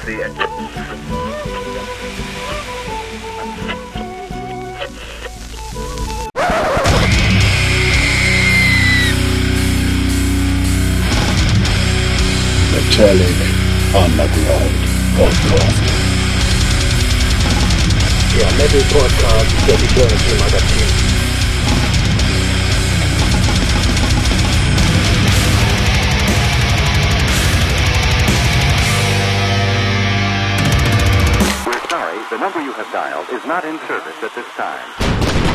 the engine. Metallic Underground Podcast. Der Metal Podcast der Eternity Magazin. We're sorry, the number you have dialed is not in service at this time.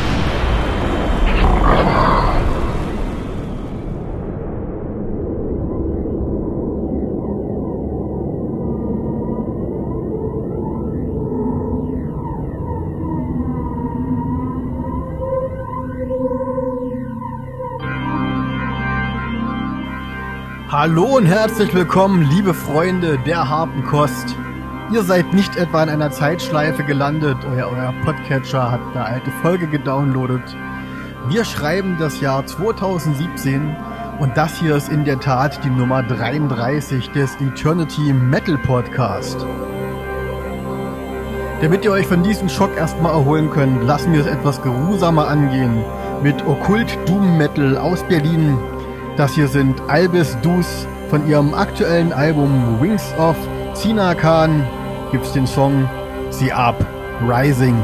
Hallo und herzlich willkommen, liebe Freunde der harten Kost. Ihr seid nicht etwa in einer Zeitschleife gelandet, euer Podcatcher hat eine alte Folge gedownloadet. Wir schreiben das Jahr 2017 und das hier ist in der Tat die Nummer 33 des Eternity Metal Podcast. Damit ihr euch von diesem Schock erstmal erholen könnt, lassen wir es etwas geruhsamer angehen mit Okkult Doom Metal aus Berlin. Das hier sind Albis Dus von ihrem aktuellen Album Wings of Tinakan. Gibt's den Song The Uprising.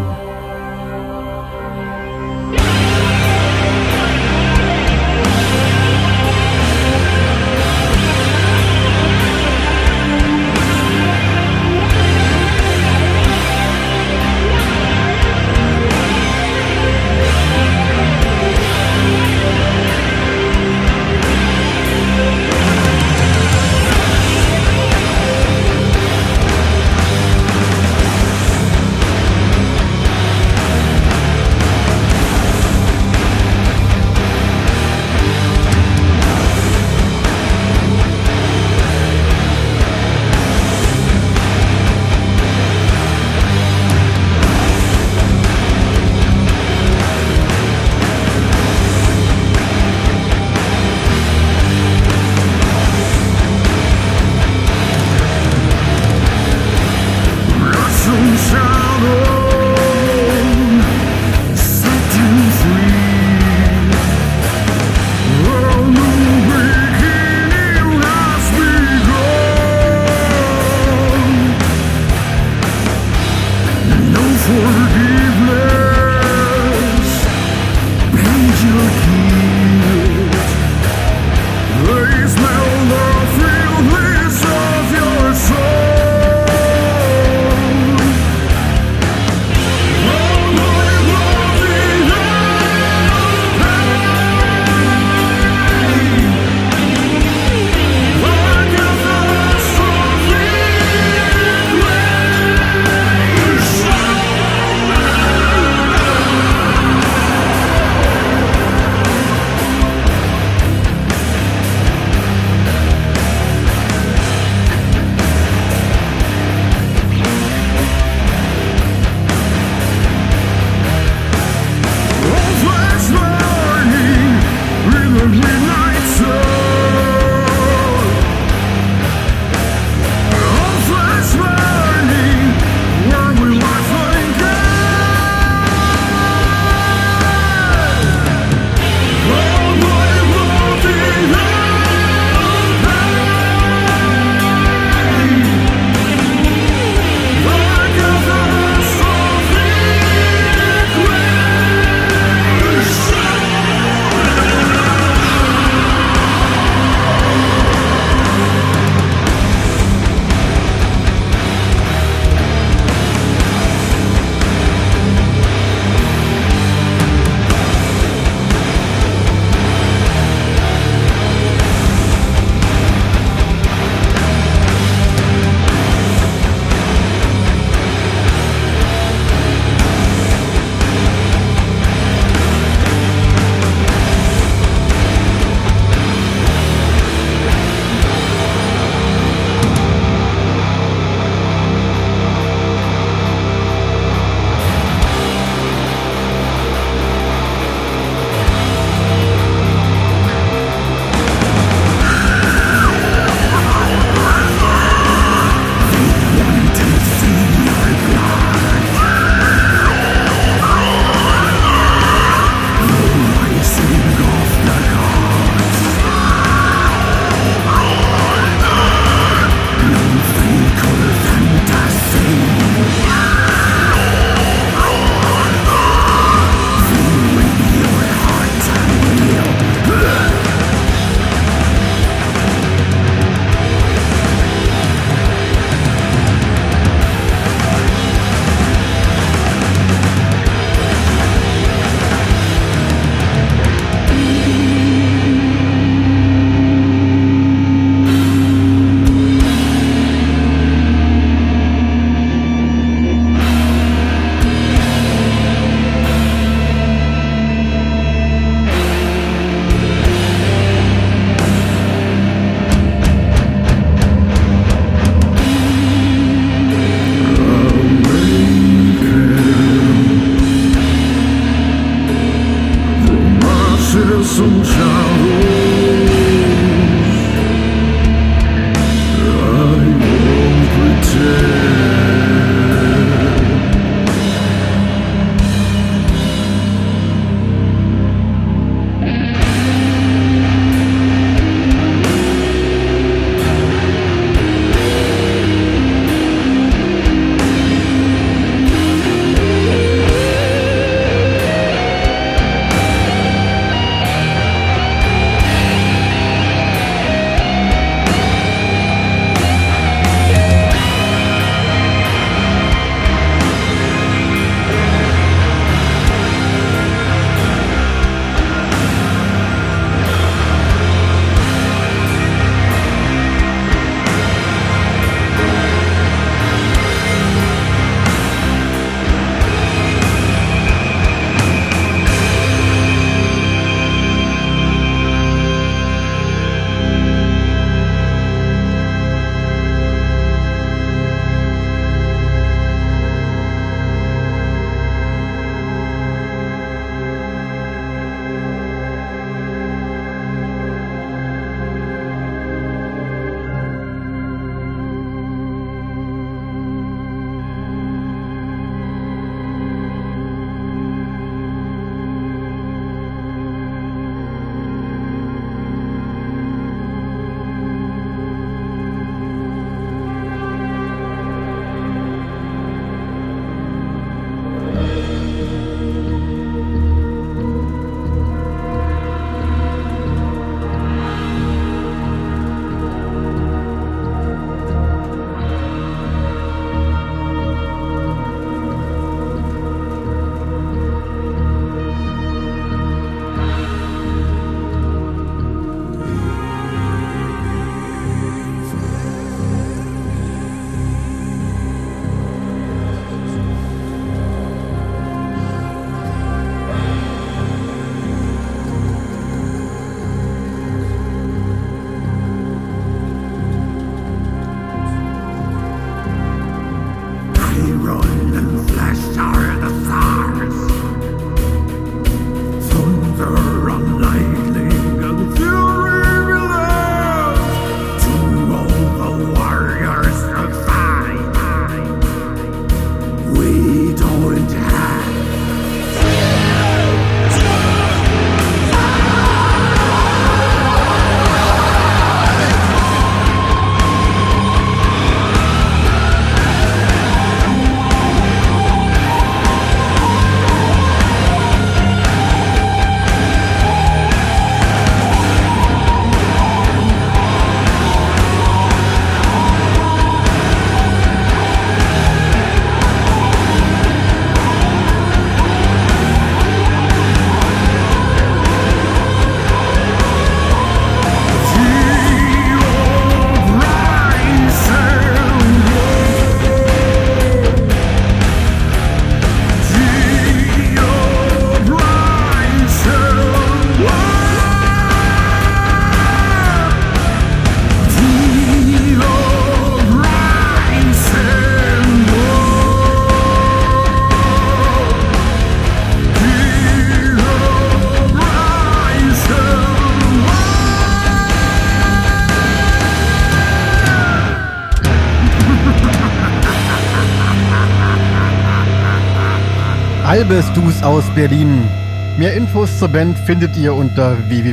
Albesdus aus Berlin. Mehr Infos zur Band findet ihr unter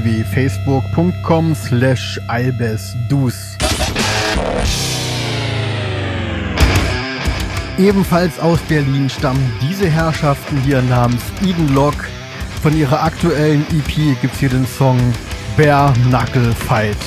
www.facebook.com/albesdus. Ebenfalls aus Berlin stammen diese Herrschaften hier namens Eden Lock. Von ihrer aktuellen EP gibt's hier den Song Bare Knuckle Fight.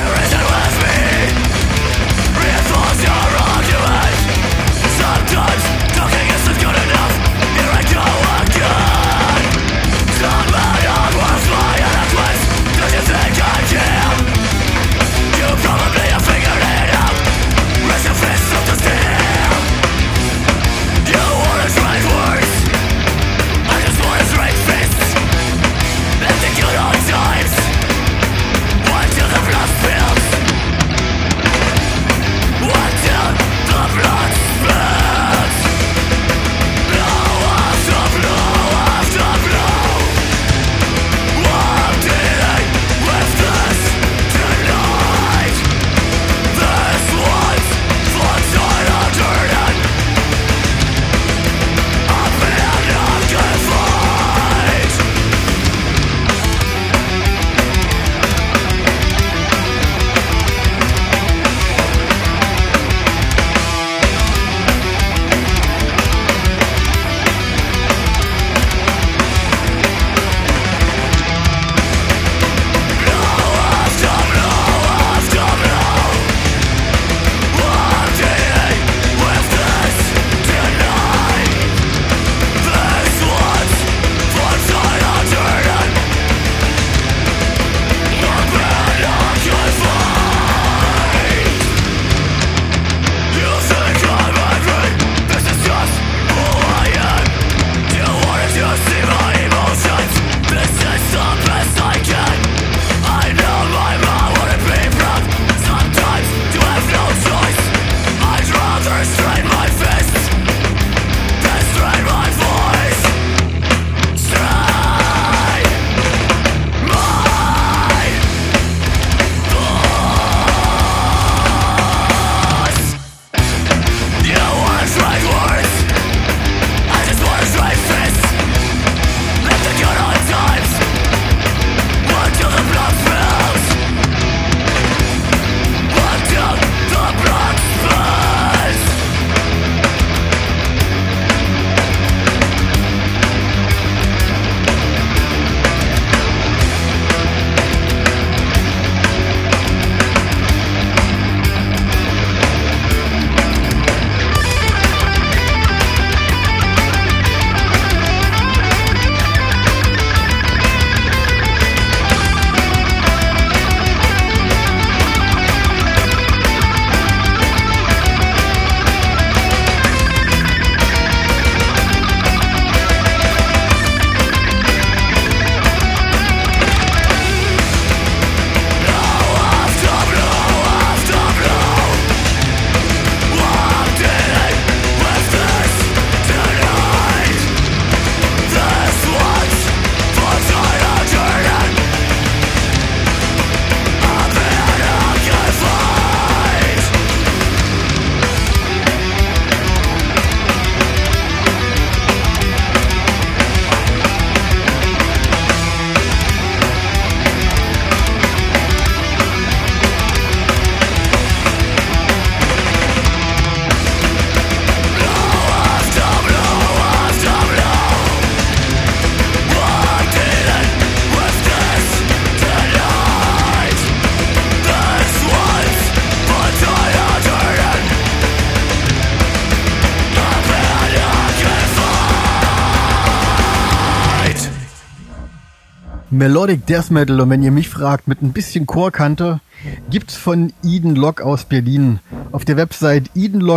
Melodic Death Metal, und wenn ihr mich fragt, mit ein bisschen Chorkante, gibt's von Eden Lock aus Berlin. Auf der Website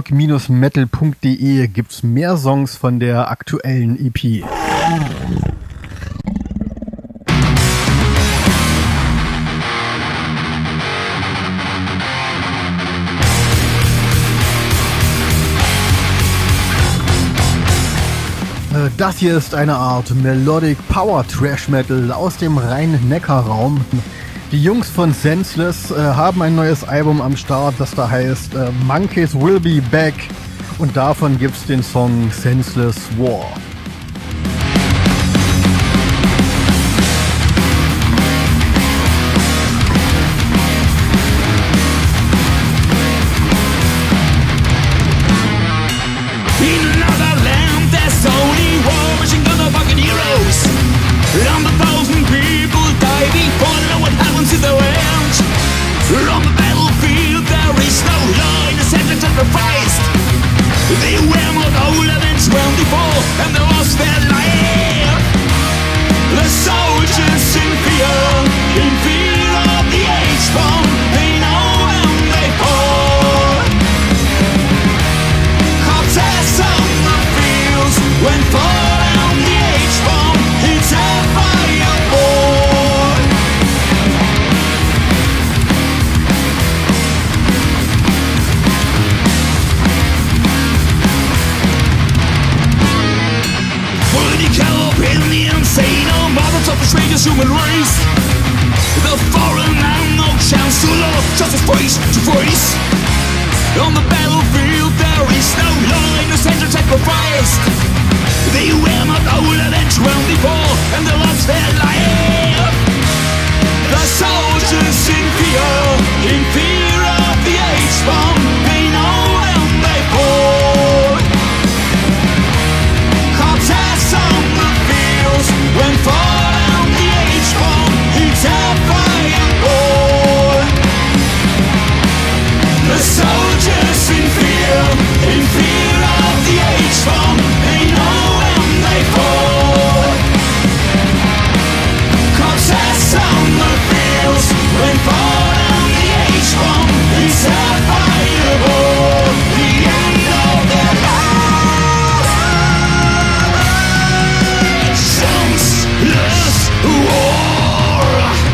edenlock-metal.de gibt's mehr Songs von der aktuellen EP. Das hier ist eine Art Melodic Power Trash Metal aus dem Rhein-Neckar-Raum. Die Jungs von Senseless haben ein neues Album am Start, das da heißt Monkeys Will Be Back, und davon gibt's den Song Senseless War. On the battlefield there is no line, the sentence of the Christ. They were not older than 24 and they lost their life. The soldiers in fear of the H-bomb. They know when they fall. Cortez on the fields when fall down the H-bomb. It's a fireball. Political opinions say no mothers of the strangest human race. The foreign man, no chance to love, just a voice to voice. On the battlefield there is no line, no sentence sacrificed. They were not older than 24 and they lost their life. The soldiers in fear of the H-bomb. They know when they fall. Cortez on the fields when fall down the H-bomb. It's a fireball. The soldiers in fear of the H-bomb. They know when they fall. Cortez on the fields when fall down the H-bomb. It's a fireball. The end of their life. Senseless war.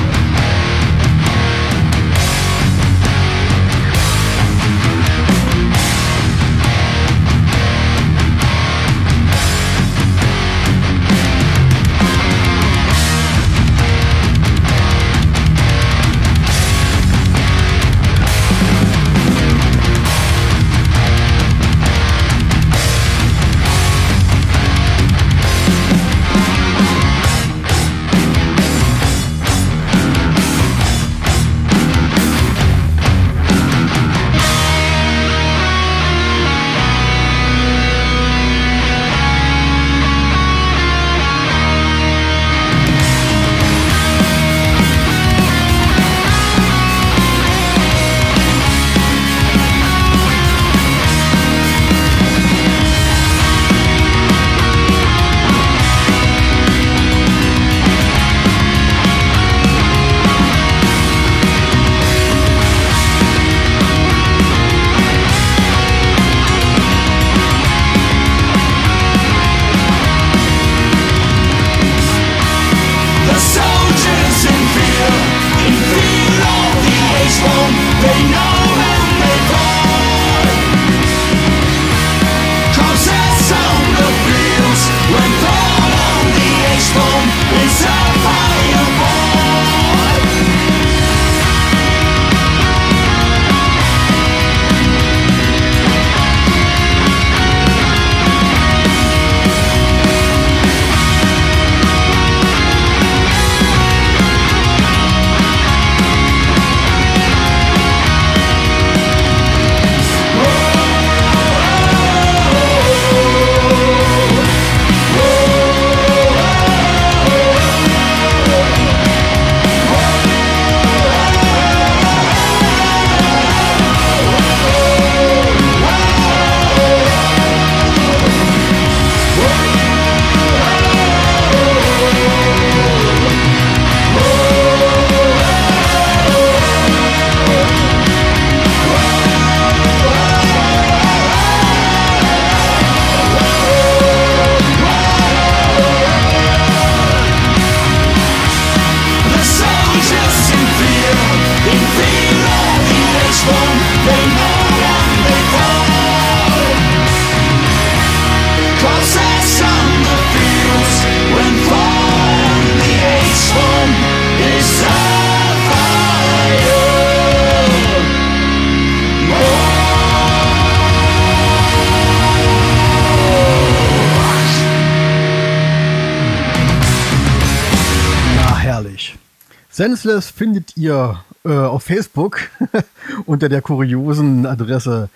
Senseless findet ihr auf Facebook unter der kuriosen Adresse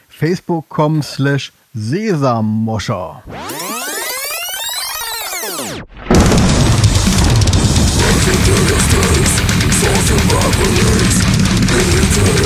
facebook.com/Sesammoscher. Into the space, source of my beliefs.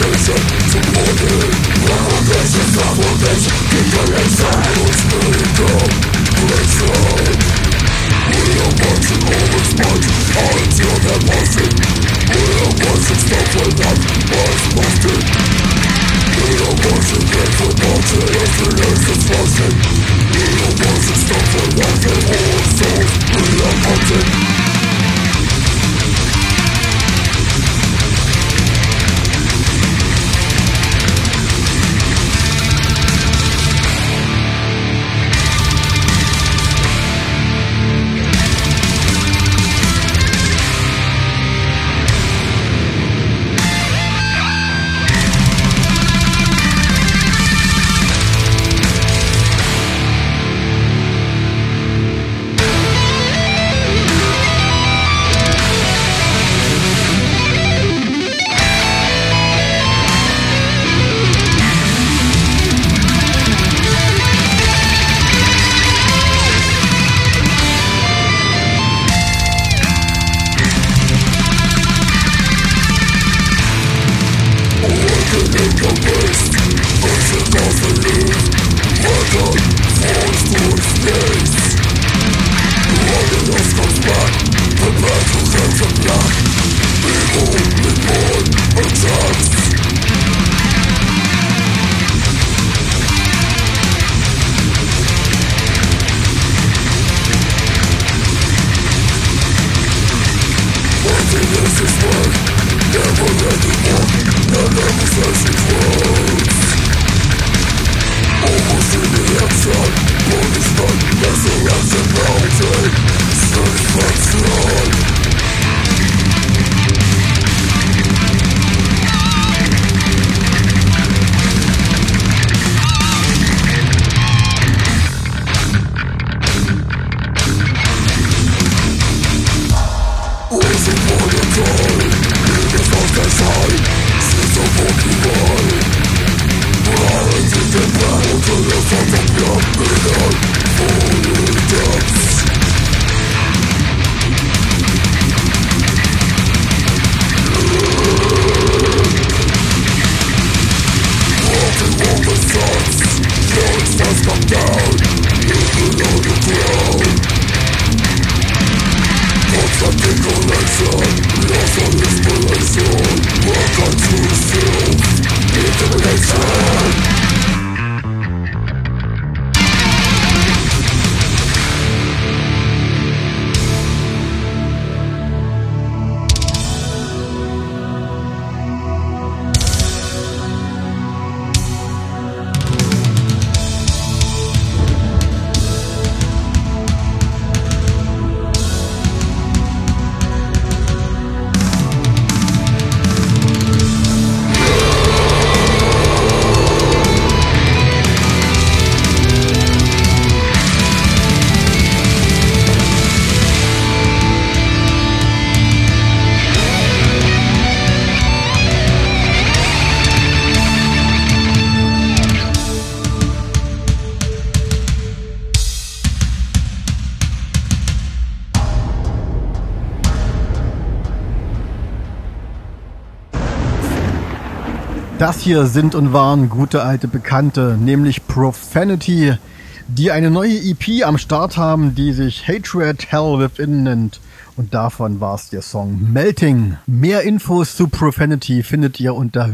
Das hier sind und waren gute alte Bekannte, nämlich Profanity, die eine neue EP am Start haben, die sich Hatred Hell Within nennt. Und davon war es der Song Melting. Mehr Infos zu Profanity findet ihr unter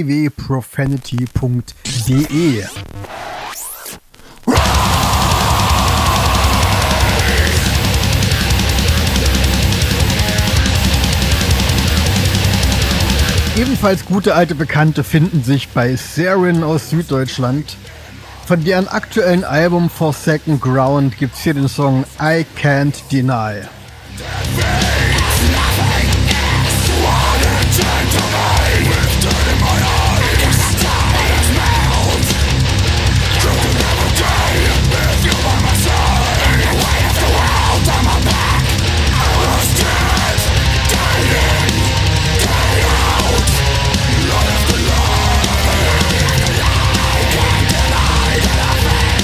www.profanity.de. Ebenfalls gute alte Bekannte finden sich bei Sarin aus Süddeutschland. Von deren aktuellen Album For Second Ground gibt's hier den Song I Can't Deny.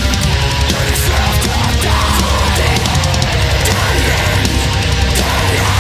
Yeah.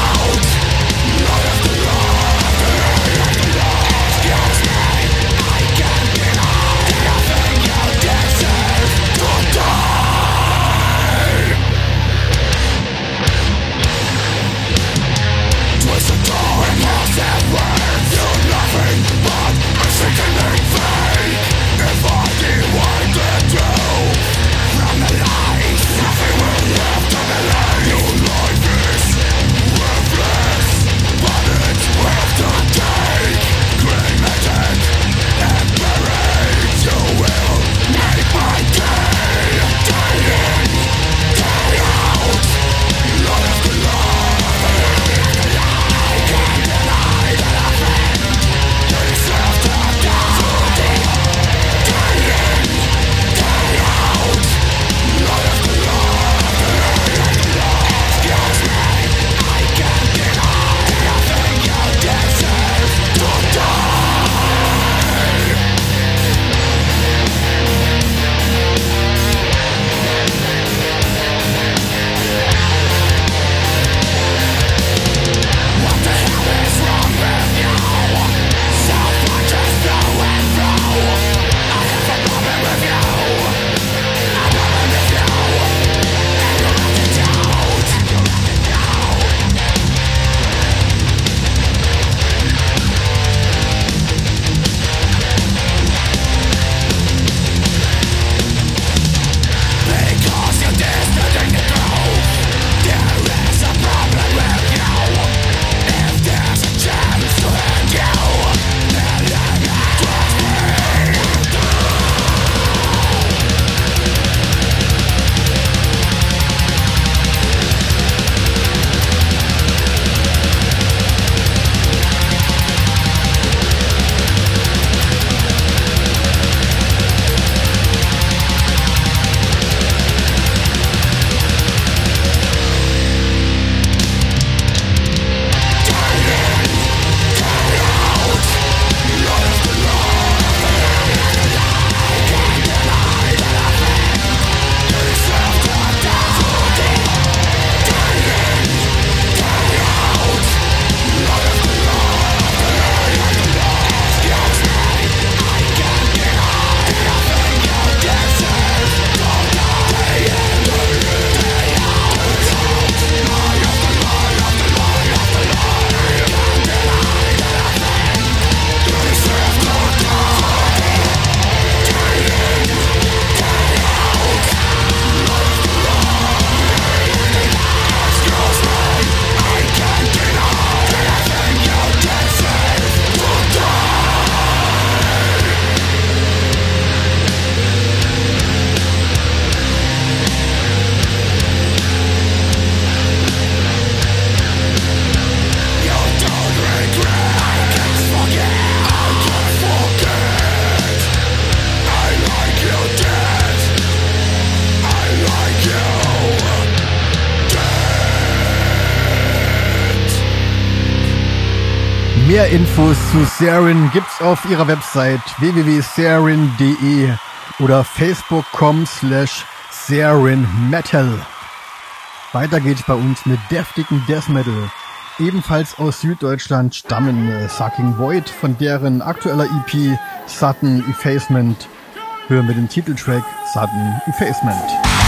Mehr Infos zu Sarin gibt's auf ihrer Website www.sarin.de oder facebook.com/sarinmetal. Weiter geht's bei uns mit deftigen Death Metal. Ebenfalls aus Süddeutschland stammen Sucking Void, von deren aktueller EP Sudden Effacement. Hören wir den Titeltrack Sudden Effacement.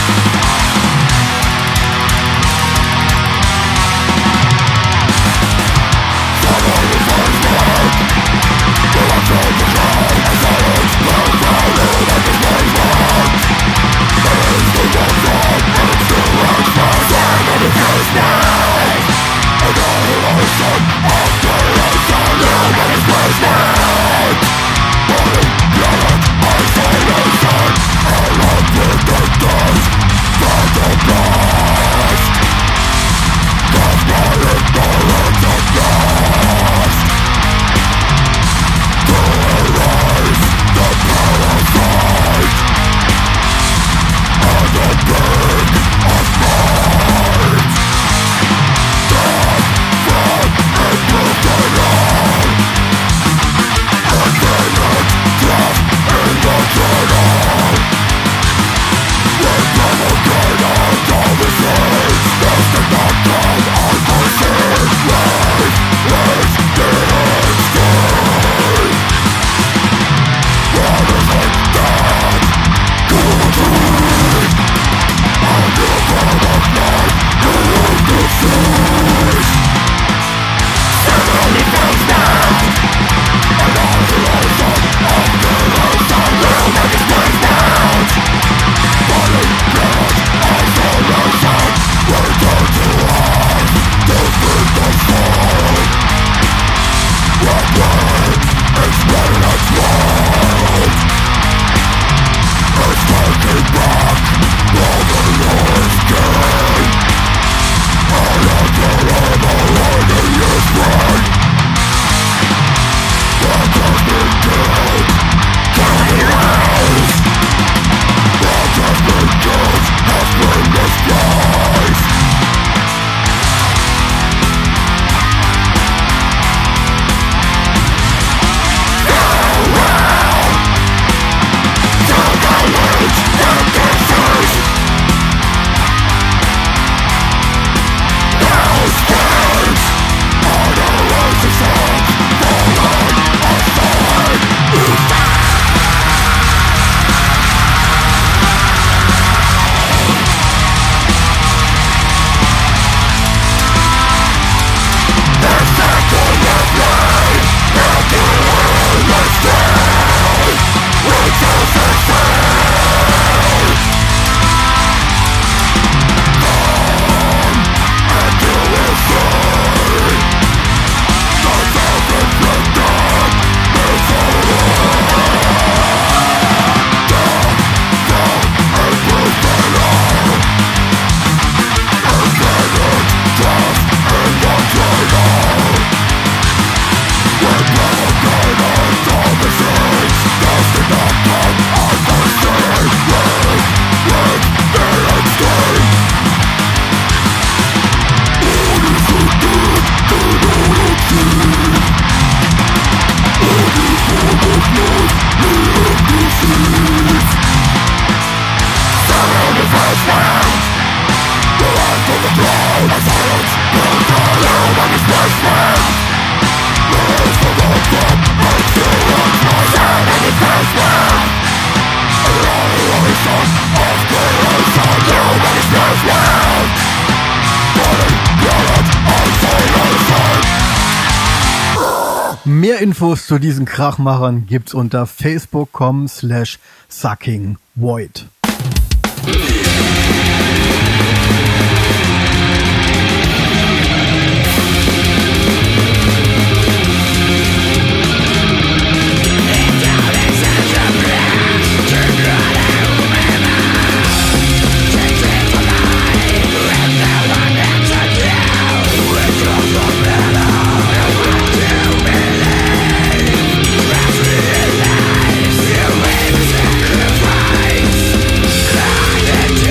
Mehr Infos zu diesen Krachmachern gibt's unter facebook.com/suckingvoid. Sacrifice.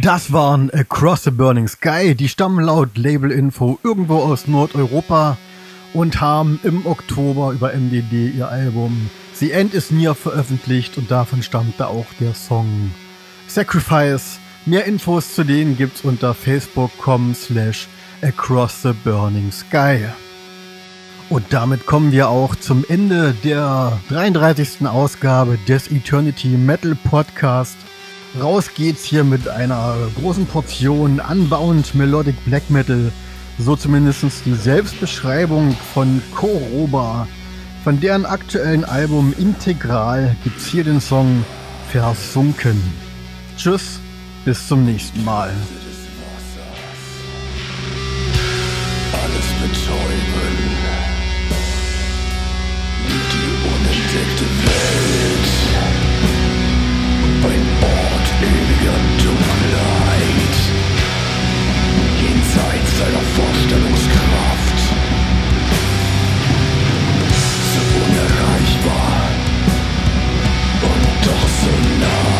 Das waren Across the Burning Sky, die stammen laut Label-Info irgendwo aus Nordeuropa und haben im Oktober über MDD ihr Album The End Is Near veröffentlicht und davon stammt da auch der Song Sacrifice. Mehr Infos zu denen gibt's unter facebook.com/Across the Burning Sky. Und damit kommen wir auch zum Ende der 33. Ausgabe des Eternity Metal Podcast. Raus geht's hier mit einer großen Portion Unbound Melodic Black Metal, so zumindest die Selbstbeschreibung von Koroba. Von deren aktuellen Album Integral gibt's hier den Song Versunken. Tschüss, bis zum nächsten Mal. Alles betäuben, die unentdeckte Welt, ein Ort ewiger Dunkelheit, jenseits seiner Vorstellungskraft, so unerreichbar und doch so nah.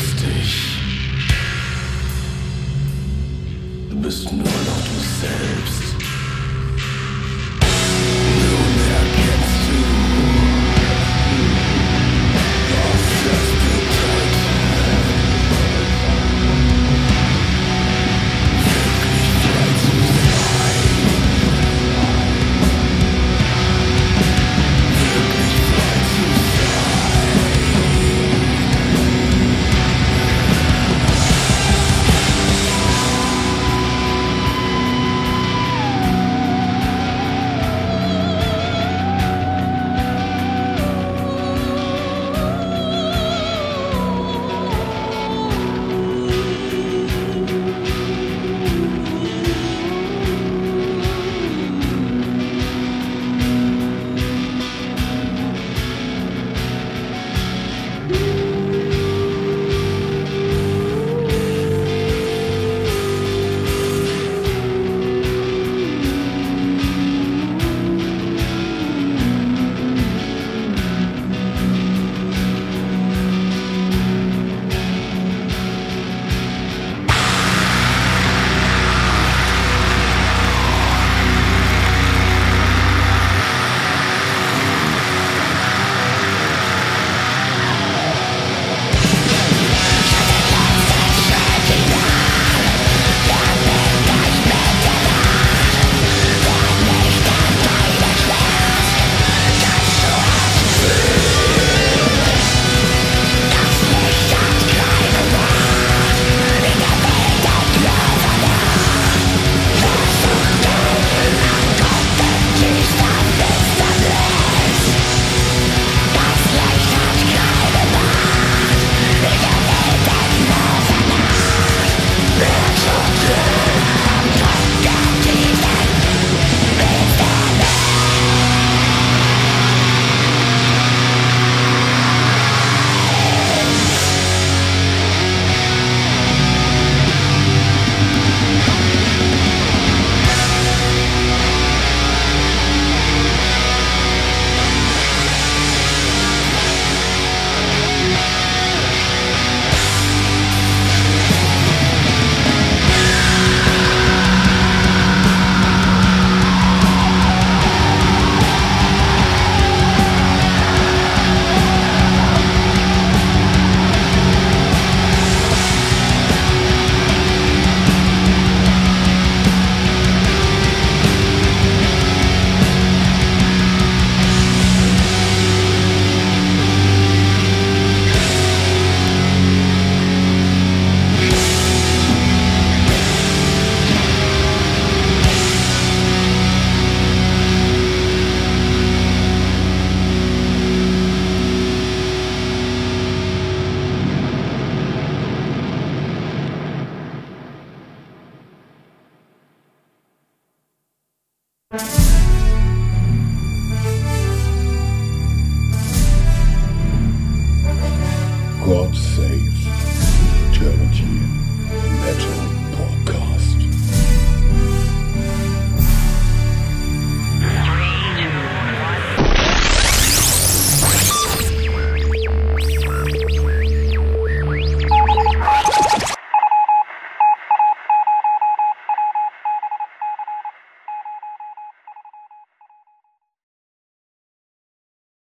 Du bist nur noch du selbst.